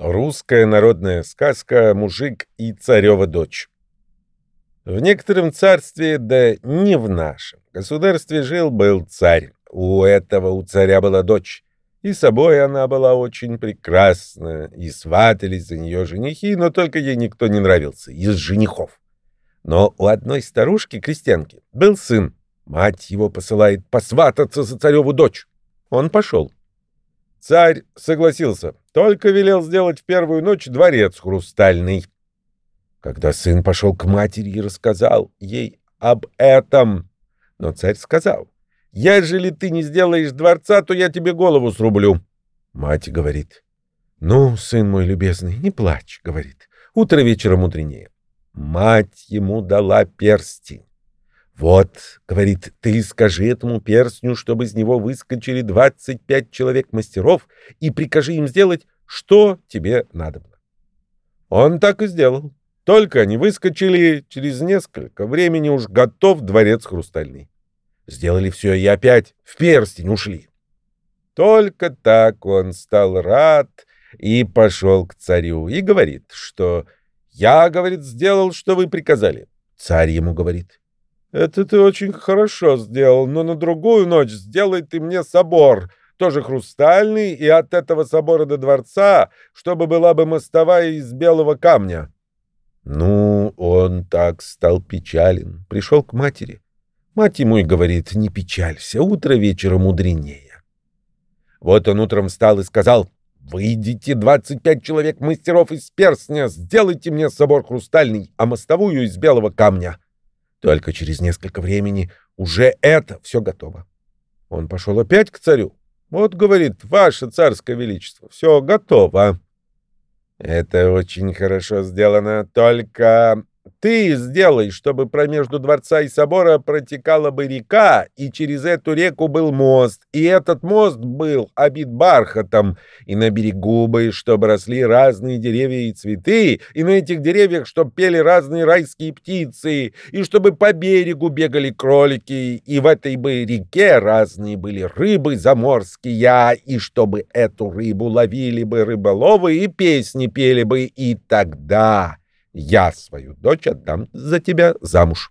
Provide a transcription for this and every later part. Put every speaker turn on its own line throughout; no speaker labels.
Русская народная сказка «Мужик и царева дочь». В некотором царстве, да не в нашем государстве, жил-был царь. У царя была дочь. И собой она была очень прекрасна, и сватались за нее женихи, но только ей никто не нравился из женихов. Но у одной старушки-крестьянки был сын. Мать его посылает посвататься за цареву дочь. Он пошел. Царь согласился, только велел сделать в первую ночь дворец хрустальный. Когда сын пошел к матери и рассказал ей об этом, но царь сказал: «Ежели ты не сделаешь дворца, то я тебе голову срублю». Мать говорит: «Ну, сын мой любезный, не плачь», — говорит, — «утро вечера мудренее». Мать ему дала перстень. «Вот, — говорит, — ты скажи этому перстню, чтобы из него выскочили 25 человек-мастеров, и прикажи им сделать, что тебе надобно». Он так и сделал. Только они выскочили, через несколько времени уж готов дворец хрустальный. Сделали все и опять в перстень ушли. Только так он стал рад и пошел к царю и говорит, что «я, — говорит, — сделал, что вы приказали». Царь ему говорит: «Это ты очень хорошо сделал, но на другую ночь сделай ты мне собор, тоже хрустальный, и от этого собора до дворца, чтобы была бы мостовая из белого камня». Ну, он так стал печален, пришел к матери. Мать ему и говорит: «Не печалься, утро вечера мудренее». Вот он утром встал и сказал: «Выйдите 25 человек-мастеров из перстня, сделайте мне собор хрустальный, а мостовую из белого камня». Только через несколько времени уже это все готово. Он пошел опять к царю. «Вот, — говорит, — ваше царское величество, все готово». «Это очень хорошо сделано, только ты сделай, чтобы промежду дворца и собора протекала бы река, и через эту реку был мост, и этот мост был обит бархатом, и на берегу бы, чтобы росли разные деревья и цветы, и на этих деревьях, чтобы пели разные райские птицы, и чтобы по берегу бегали кролики, и в этой бы реке разные были рыбы заморские, и чтобы эту рыбу ловили бы рыболовы и песни пели бы, и тогда я свою дочь отдам за тебя замуж».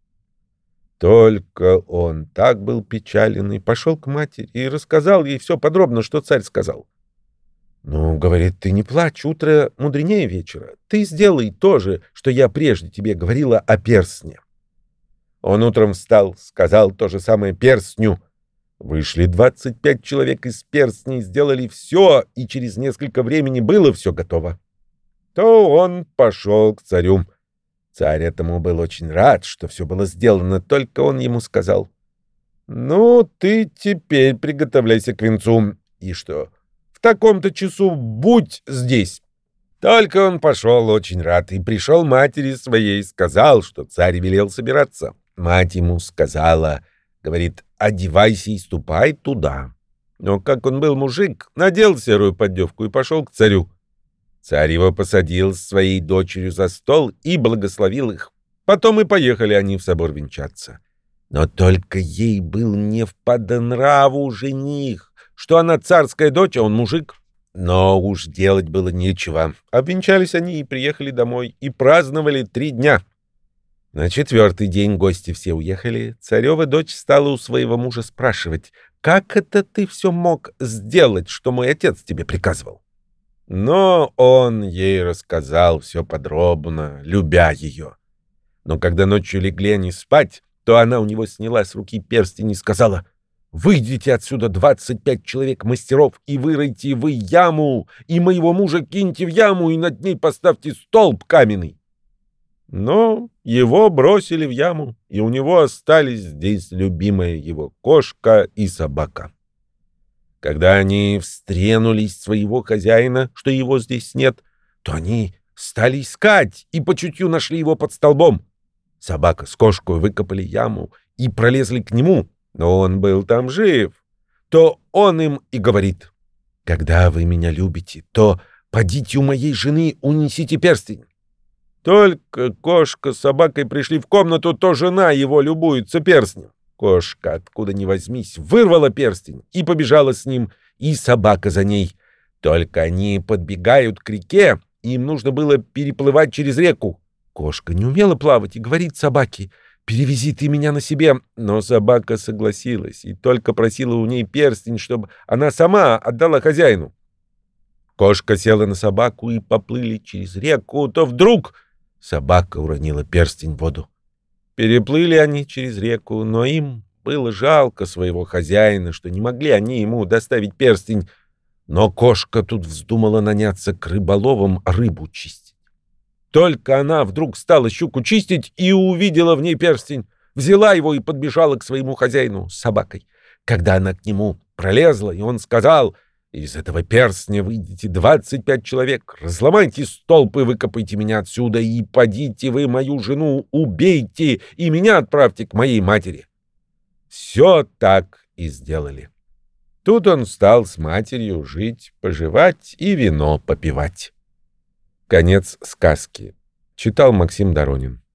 Только он так был печален и пошел к матери и рассказал ей все подробно, что царь сказал. «Ну, — говорит, — ты не плачь, утро мудренее вечера. Ты сделай то же, что я прежде тебе говорила о перстне». Он утром встал, сказал то же самое перстню. Вышли 25 человек из перстней, сделали все, и через несколько времени было все готово. То он пошел к царю. Царь этому был очень рад, что все было сделано, только он ему сказал: «Ну, ты теперь приготовляйся к венцу, и что, в таком-то часу будь здесь». Только он пошел очень рад и пришел матери своей, сказал, что царь велел собираться. Мать ему сказала, говорит: «Одевайся и ступай туда». Но как он был мужик, надел серую поддевку и пошел к царю. Царь его посадил с своей дочерью за стол и благословил их. Потом и поехали они в собор венчаться. Но только ей был не впадан нраву жених, что она царская дочь, а он мужик. Но уж делать было нечего. Обвенчались они и приехали домой, и праздновали 3 дня. На 4-й день гости все уехали. Царева дочь стала у своего мужа спрашивать: «Как это ты все мог сделать, что мой отец тебе приказывал?» Но он ей рассказал все подробно, любя ее. Но когда ночью легли они спать, то она у него сняла с руки перстень и сказала: «Выйдите отсюда 25 человек-мастеров, и выройте вы яму, и моего мужа киньте в яму, и над ней поставьте столб каменный». Но его бросили в яму, и у него остались здесь любимая его кошка и собака. Когда они встренулись своего хозяина, что его здесь нет, то они стали искать и по чутью нашли его под столбом. Собака с кошкой выкопали яму и пролезли к нему, но он был там жив. То он им и говорит: «Когда вы меня любите, то подите у моей жены, унесите перстень». Только кошка с собакой пришли в комнату, то жена его любуется перстнем. Кошка, откуда ни возьмись, вырвала перстень и побежала с ним, и собака за ней. Только они подбегают к реке, им нужно было переплывать через реку. Кошка не умела плавать и говорит собаке: «Перевези ты меня на себе». Но собака согласилась и только просила у ней перстень, чтобы она сама отдала хозяину. Кошка села на собаку и поплыли через реку, то вдруг собака уронила перстень в воду. Переплыли они через реку, но им было жалко своего хозяина, что не могли они ему доставить перстень. Но кошка тут вздумала наняться к рыболовам рыбу чистить. Только она вдруг стала щуку чистить и увидела в ней перстень. Взяла его и подбежала к своему хозяину с собакой. Когда она к нему пролезла, и он сказал: «Из этого перстня выйдете 25 человек. Разломайте столб и выкопайте меня отсюда, и подите вы мою жену, убейте, и меня отправьте к моей матери». Все так и сделали. Тут он стал с матерью жить, поживать и вино попивать. Конец сказки. Читал Максим Доронин.